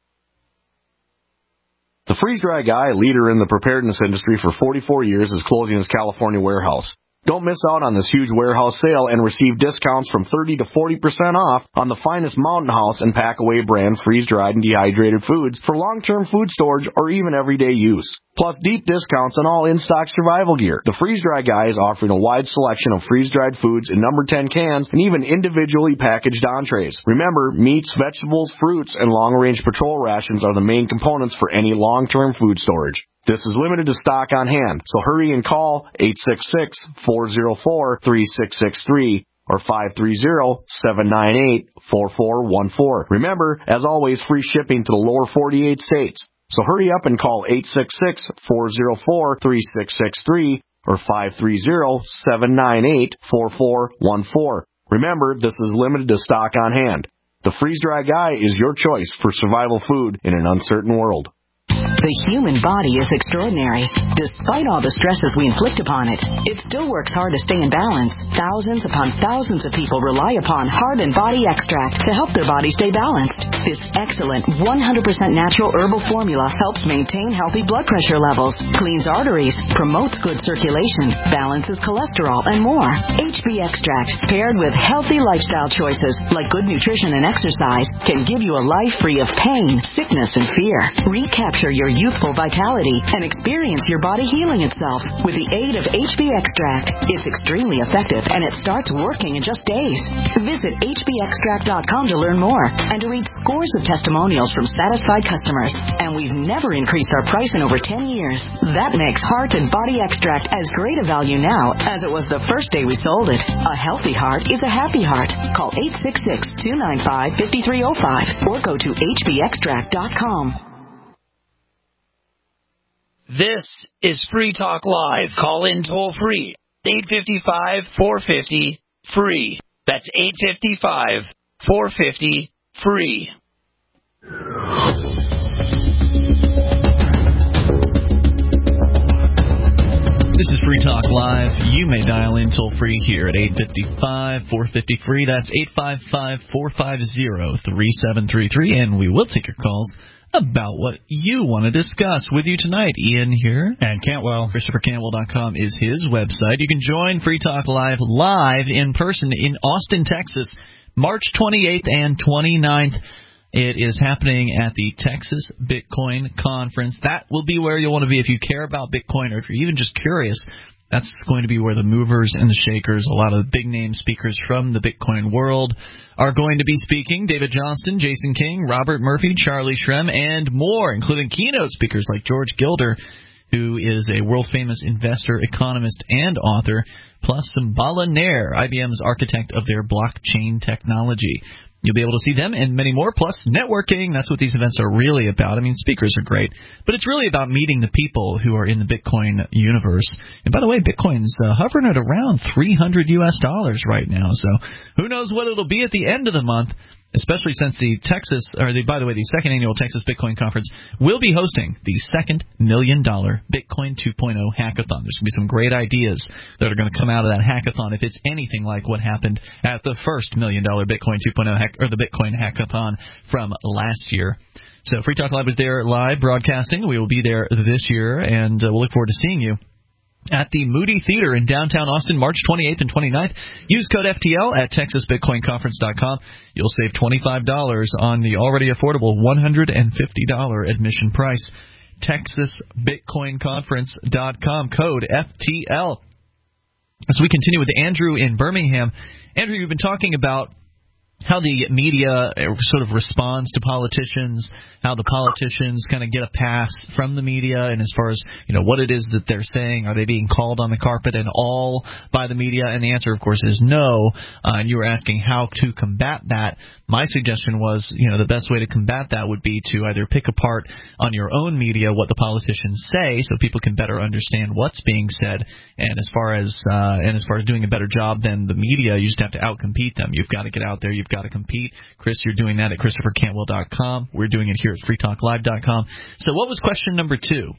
The Freeze Dry Guy, leader in the preparedness industry for 44 years, is closing his California warehouse. Don't miss out on this huge warehouse sale and receive discounts from 30 to 40% off on the finest Mountain House and Packaway brand freeze-dried and dehydrated foods for long-term food storage or even everyday use. Plus deep discounts on all in-stock survival gear. The Freeze Dry Guy is offering a wide selection of freeze-dried foods in number 10 cans and even individually packaged entrees. Remember, meats, vegetables, fruits, and long-range patrol rations are the main components for any long-term food storage. This is limited to stock on hand, so hurry and call 866-404-3663 or 530-798-4414. Remember, as always, free shipping to the lower 48 states. So hurry up and call 866-404-3663 or 530-798-4414. Remember, this is limited to stock on hand. The Freeze Dry Guy is your choice for survival food in an uncertain world. The human body is extraordinary. Despite all the stresses we inflict upon it, it still works hard to stay in balance. Thousands upon thousands of people rely upon Heart and Body Extract to help their body stay balanced. This excellent 100% natural herbal formula helps maintain healthy blood pressure levels, cleans arteries, promotes good circulation, balances cholesterol, and more. HB Extract, paired with healthy lifestyle choices like good nutrition and exercise, can give you a life free of pain, sickness, and fear. Recapture your youthful vitality and experience your body healing itself with the aid of HB Extract. It's extremely effective and it starts working in just days. Visit hbextract.com to learn more and to read scores of testimonials from satisfied customers. And we've never increased our price in over 10 years. That makes Heart and Body Extract as great a value now as it was the first day we sold it. A healthy heart is a happy heart. Call 866-295-5305 or go to hbextract.com. This is Free Talk Live. Call in toll free. 855-450-FREE. That's 855-450-FREE. This is Free Talk Live. You may dial in toll free here at 855-450-FREE. That's 855-450-3733. And we will take your calls about what you want to discuss with you tonight. Ian here. And Cantwell. ChristopherCantwell.com is his website. You can join Free Talk Live in person in Austin, Texas, March 28th and 29th. It is happening at the Texas Bitcoin Conference. That will be where you'll want to be if you care about Bitcoin or if you're even just curious. That's going to be where the movers and the shakers, a lot of the big-name speakers from the Bitcoin world are going to be speaking. David Johnston, Jason King, Robert Murphy, Charlie Shrem, and more, including keynote speakers like George Gilder, who is a world-famous investor, economist, and author, plus Sumbala Nair, IBM's architect of their blockchain technology. You'll be able to see them and many more, plus networking. That's what these events are really about. I mean, speakers are great, but it's really about meeting the people who are in the Bitcoin universe. And by the way, Bitcoin's hovering at around $300 right now, so who knows what it'll be at the end of the month, especially since the second annual Texas Bitcoin Conference will be hosting the second $1 million Bitcoin 2.0 hackathon. There's going to be some great ideas that are going to come out of that hackathon if it's anything like what happened at the first $1 million Bitcoin 2.0 the Bitcoin hackathon from last year. So Free Talk Live is there live broadcasting. We will be there this year, and we'll look forward to seeing you. at the Moody Theater in downtown Austin, March 28th and 29th. Use code FTL at TexasBitcoinConference.com. You'll save $25 on the already affordable $150 admission price. TexasBitcoinConference.com, code FTL. As we continue with Andrew in Birmingham. Andrew, you've been talking about how the media sort of responds to politicians, how the politicians kind of get a pass from the media, and as far as, what it is that they're saying, are they being called on the carpet and all by the media? And the answer, of course, is no. And you were asking how to combat that. My suggestion was, the best way to combat that would be to either pick apart on your own media what the politicians say, so people can better understand what's being said. And as far as doing a better job than the media, you just have to outcompete them. You've got to get out there. You've got to compete. Chris, you're doing that at ChristopherCantwell.com. We're doing it here at FreeTalkLive.com. So what was question number 2?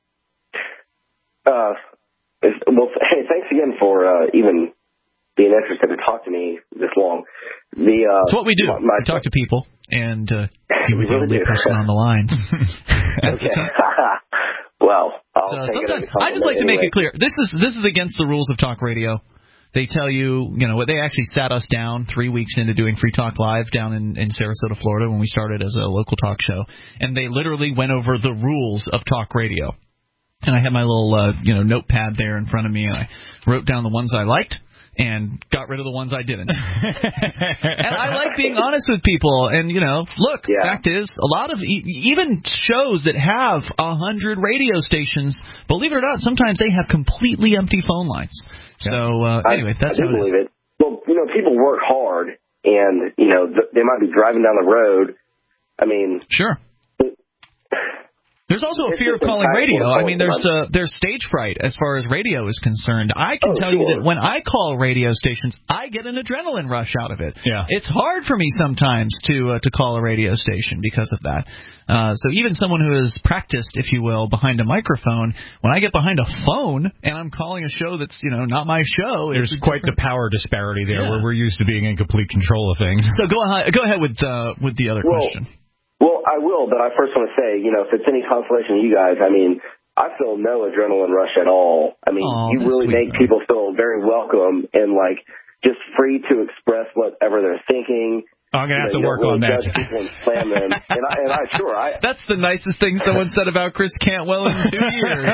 Well, hey, thanks again for even being interested to talk to me this long. It's what we do. We talk to people, and you're the only person on the line. Okay. Well, sometimes I just like to make it clear. This is against the rules of talk radio. They tell you, they actually sat us down 3 weeks into doing Free Talk Live down in Sarasota, Florida, when we started as a local talk show. And they literally went over the rules of talk radio. And I had my little, notepad there in front of me, and I wrote down the ones I liked and got rid of the ones I didn't. And I like being honest with people. And, look, the fact is, a lot of even shows that have 100 radio stations, believe it or not, sometimes they have completely empty phone lines. So, anyway, that's how it is. It. Well, people work hard, and, they might be driving down the road. I mean... Sure. There's also a fear of calling radio. I mean, there's stage fright as far as radio is concerned. I can tell you that when I call radio stations, I get an adrenaline rush out of it. Yeah. It's hard for me sometimes to call a radio station because of that. So even someone who has practiced, if you will, behind a microphone, when I get behind a phone and I'm calling a show that's, not my show, there's quite the power disparity there where we're used to being in complete control of things. So go ahead with the other question. Well, I will, but I first want to say, if it's any consolation to you guys, I mean, I feel no adrenaline rush at all. I mean, you really make people feel very welcome and, just free to express whatever they're thinking. I'm going to have to work on that. People and slam them. That's the nicest thing someone said about Chris Cantwell in 2 years.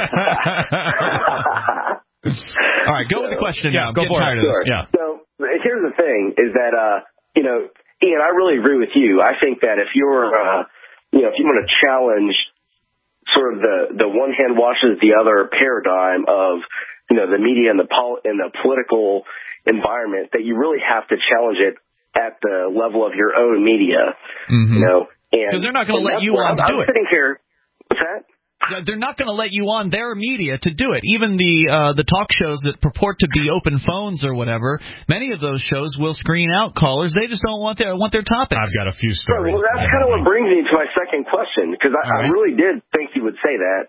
All right, go with the question now. Go for it. Sure. Yeah. So here's the thing is that, Ian, I really agree with you. I think that if you're, if you want to challenge sort of the one hand washes the other paradigm of, the media and the political environment, that you really have to challenge it at the level of your own media, because they're not going to let you on to do it. I'm sitting here. What's that? They're not going to let you on their media to do it. Even the talk shows that purport to be open phones or whatever, many of those shows will screen out callers. They just don't want their topics. I've got a few stories. Well, that's kind of what brings me to my second question, because I really did think you would say that.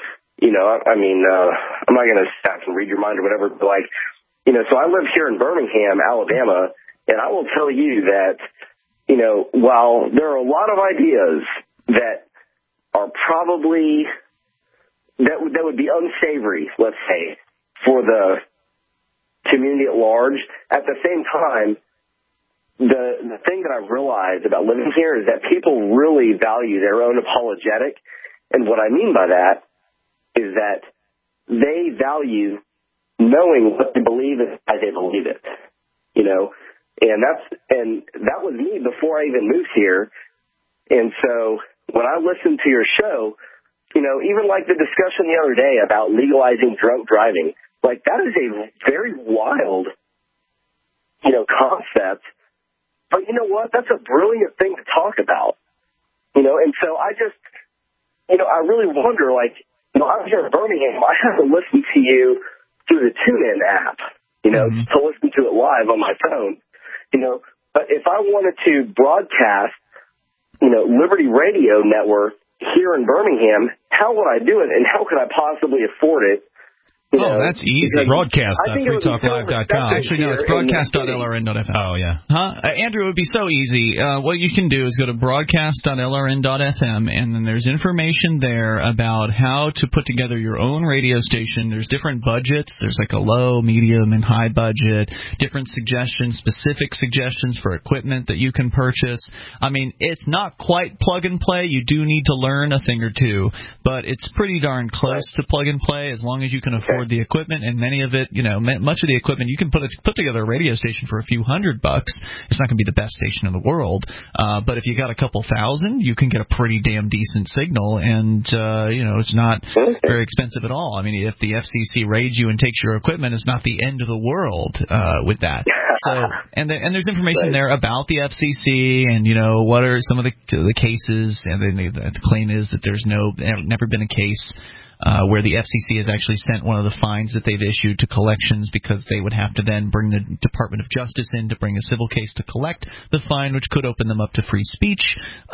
I'm not going to have to read your mind or whatever, but so I live here in Birmingham, Alabama, and I will tell you that, while there are a lot of ideas that are probably that would be unsavory, let's say, for the community at large. At the same time, the thing that I've realized about living here is that people really value their own apologetic. And what I mean by that is that they value knowing what they believe and how they believe it, and that was me before I even moved here. And so when I listen to your show, even like the discussion the other day about legalizing drunk driving, that is a very wild, concept. But you know what? That's a brilliant thing to talk about, and so I just, I really wonder, I'm here in Birmingham, I have to listen to you through the TuneIn app, to listen to it live on my phone, but if I wanted to broadcast, Liberty Radio Network here in Birmingham, how would I do it, and how could I possibly afford it, That's easy. Broadcast.freetalklive.com. Actually, no, it's broadcast.lrn.fm. Oh, yeah. Andrew, it would be so easy. What you can do is go to broadcast.lrn.fm, and then there's information there about how to put together your own radio station. There's different budgets. There's like a low, medium, and high budget, different suggestions, specific suggestions for equipment that you can purchase. I mean, it's not quite plug and play. You do need to learn a thing or two, but it's pretty darn close to plug and play as long as you can afford the equipment. And many of it, much of the equipment, you can put together a radio station for a few $100. It's not going to be the best station in the world, but if you got a couple thousand, you can get a pretty damn decent signal, and it's not very expensive at all. I mean, if the FCC raids you and takes your equipment, it's not the end of the world with that. So, and there's information there about the FCC and what are some of the cases, and the claim is that there's never been a case where the FCC has actually sent one of the fines that they've issued to collections, because they would have to then bring the Department of Justice in to bring a civil case to collect the fine, which could open them up to free speech,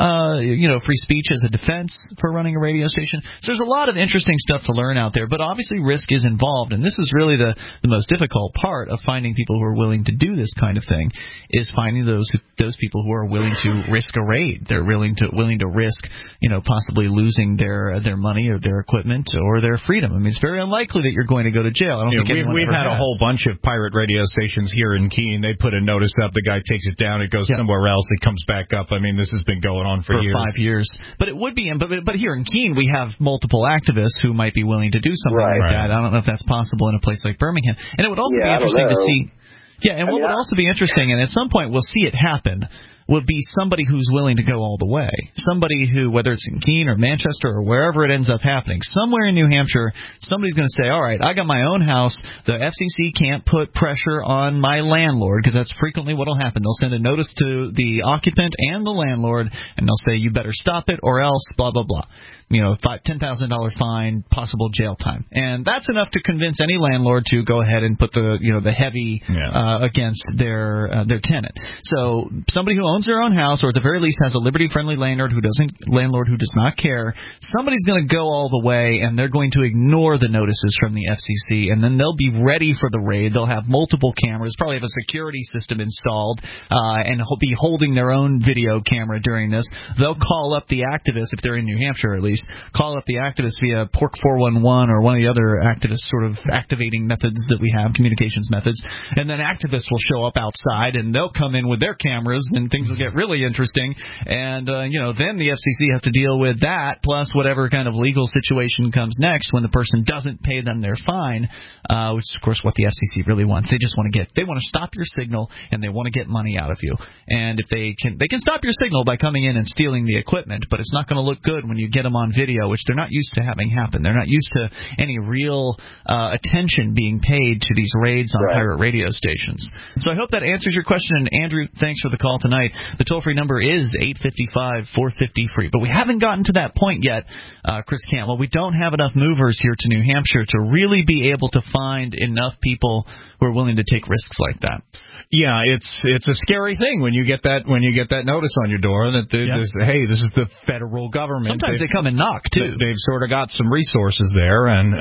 free speech as a defense for running a radio station. So there's a lot of interesting stuff to learn out there, but obviously risk is involved, and this is really the most difficult part of finding people who are willing to do this kind of thing, is finding those people who are willing to risk a raid. They're willing to risk, possibly losing their money or their equipment or their freedom. I mean, it's very unlikely that you're going to go to jail. I don't think we've had a whole bunch of pirate radio stations here in Keene. They put a notice up, the guy takes it down, it goes somewhere else, it comes back up. I mean, this has been going on for years. 5 years. But it would be, but here in Keene, we have multiple activists who might be willing to do something like that. I don't know if that's possible in a place like Birmingham. And it would also be interesting to see. Yeah, and what would also be interesting, and at some point we'll see it happen, would be somebody who's willing to go all the way. Somebody who, whether it's in Keene or Manchester or wherever it ends up happening, somewhere in New Hampshire, somebody's going to say, all right, I got my own house. The FCC can't put pressure on my landlord, because that's frequently what will happen. They'll send a notice to the occupant and the landlord, and they'll say, you better stop it or else blah, blah, blah. $10,000 fine, possible jail time, and that's enough to convince any landlord to go ahead and put the heavy against their tenant. So somebody who owns their own house, or at the very least has a liberty-friendly landlord who does not care, somebody's going to go all the way, and they're going to ignore the notices from the FCC, and then they'll be ready for the raid. They'll have multiple cameras, probably have a security system installed, and be holding their own video camera during this. They'll call up the activists, if they're in New Hampshire at least. Call up the activists via Pork 411 or one of the other activist sort of activating methods that we have, communications methods, and then activists will show up outside, and they'll come in with their cameras, and things will get really interesting, and then the FCC has to deal with that, plus whatever kind of legal situation comes next when the person doesn't pay them their fine, which is of course what the FCC really wants. They just want to stop your signal, and they want to get money out of you. And if they can stop your signal by coming in and stealing the equipment, but it's not going to look good when you get them on video, which they're not used to having happen. They're not used to any real attention being paid to these raids on pirate radio stations. So I hope that answers your question. And Andrew, thanks for the call tonight. The toll-free number is 855-450-FREE. But we haven't gotten to that point yet, Chris Cantwell. We don't have enough movers here to New Hampshire to really be able to find enough people who are willing to take risks like that. Yeah, it's a scary thing when you get that notice on your door that hey, this is the federal government. Sometimes they come and knock too. They've sort of got some resources there, and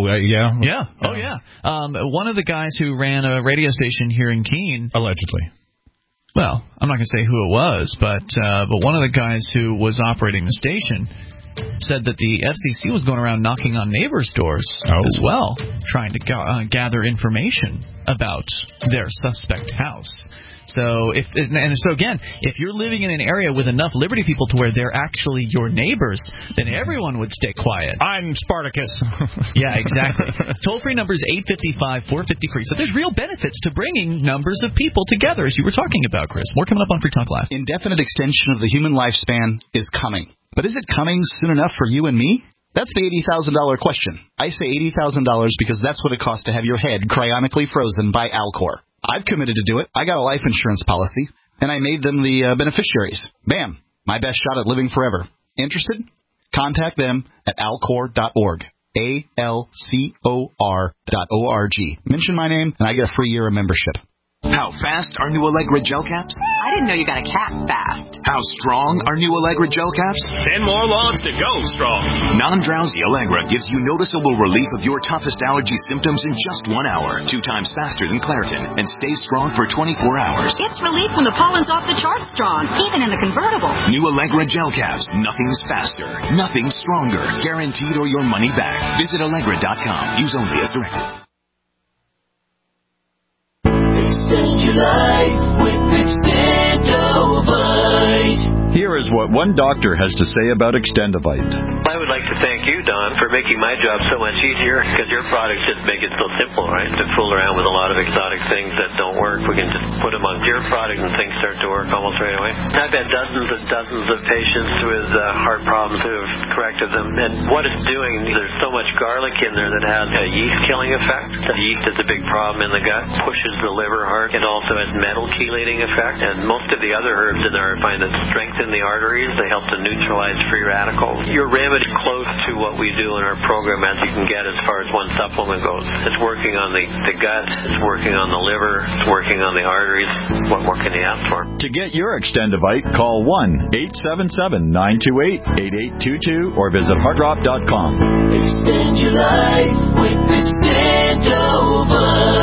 one of the guys who ran a radio station here in Keene, allegedly. Well, I'm not going to say who it was, but one of the guys who was operating the station said that the FCC was going around knocking on neighbors' doors as well, trying to gather information about their suspect house. So if you're living in an area with enough Liberty people to where they're actually your neighbors, then everyone would stay quiet. I'm Spartacus. Yeah, exactly. Toll-free number is 855-450-FREE. So there's real benefits to bringing numbers of people together, as you were talking about, Chris. More coming up on Free Talk Live. Indefinite extension of the human lifespan is coming. But is it coming soon enough for you and me? That's the $80,000 question. I say $80,000 because that's what it costs to have your head cryonically frozen by Alcor. I've committed to do it. I got a life insurance policy, and I made them the beneficiaries. Bam! My best shot at living forever. Interested? Contact them at alcor.org. ALCOR.org. Mention my name, and I get a free year of membership. How fast are new Allegra gel caps? I didn't know you got a cap fast. How strong are new Allegra gel caps? 10 more logs to go strong. Non-drowsy Allegra gives you noticeable relief of your toughest allergy symptoms in just 1 hour, 2 times faster than Claritin, and stays strong for 24 hours. It's relief when the pollen's off the charts strong, even in the convertible. New Allegra gel caps. Nothing's faster. Nothing's stronger. Guaranteed or your money back. Visit Allegra.com. Use only as directed. Extend your life with Extendovite. Here is what one doctor has to say about Extendovite. I would like to thank you, Don, for making my job so much easier, because your products just make it so simple, right? To fool around with a lot of exotic things that don't work, we can just put them on your product and things start to work almost right away. I've had dozens and dozens of patients with heart problems who have corrected them, and what it's doing, there's so much garlic in there that has a yeast-killing effect. The yeast is a big problem in the gut, pushes the liver hard. It also has metal chelating effect, and most of the other herbs in there I find that strengthen the arteries. They help to neutralize free radicals. Your remedy close to what we do in our program as you can get as far as one supplement goes. It's working on the gut, it's working on the liver, it's working on the arteries. What more can you ask for? To get your Extendovite, call 1-877-928-8822 or visit heartdrop.com. Extend your life with Extendovite.